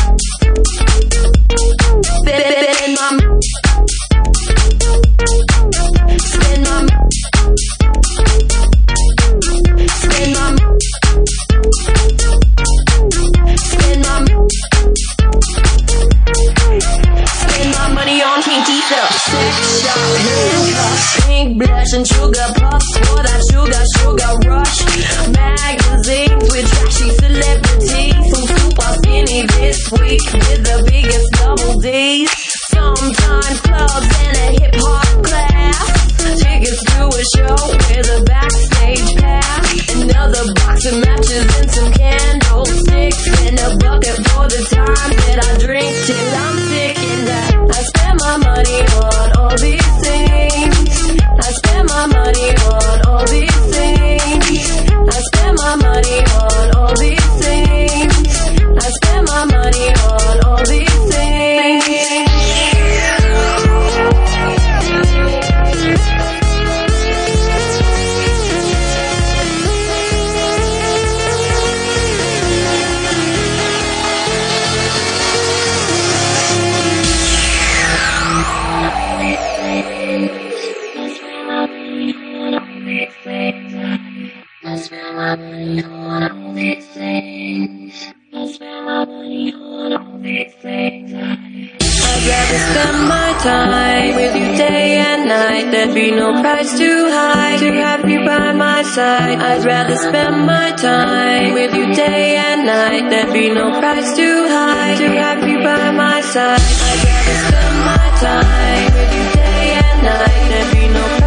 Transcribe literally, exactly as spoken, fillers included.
Spend my Spend my Spend my Spend my Spend my money on kinky stuff. Sex shop, handcuffs, pink blush and sugar puffs for that sugar, sugar rush. Magazines with trashy celebrities who super skinny this week with the biggest double D's. Sometimes clubs and a hip hop class. Tickets to a show with a backstage pass. Another box of matches and some candlesticks and a bucket for the time that I drink till I'm sick and that I spend my money on all these things. I spend my money on all these things. I spend my money on all these things. I spend my money on all these things. I spend my money on all these things. I spend my money on all these things. I'd rather spend my time with you day and night. There'd be no price too high to have you by my side. I'd rather spend my time with you day and night. There'd be no price too high to have you by my side. I'd rather spend my time with you day and night. There'd be no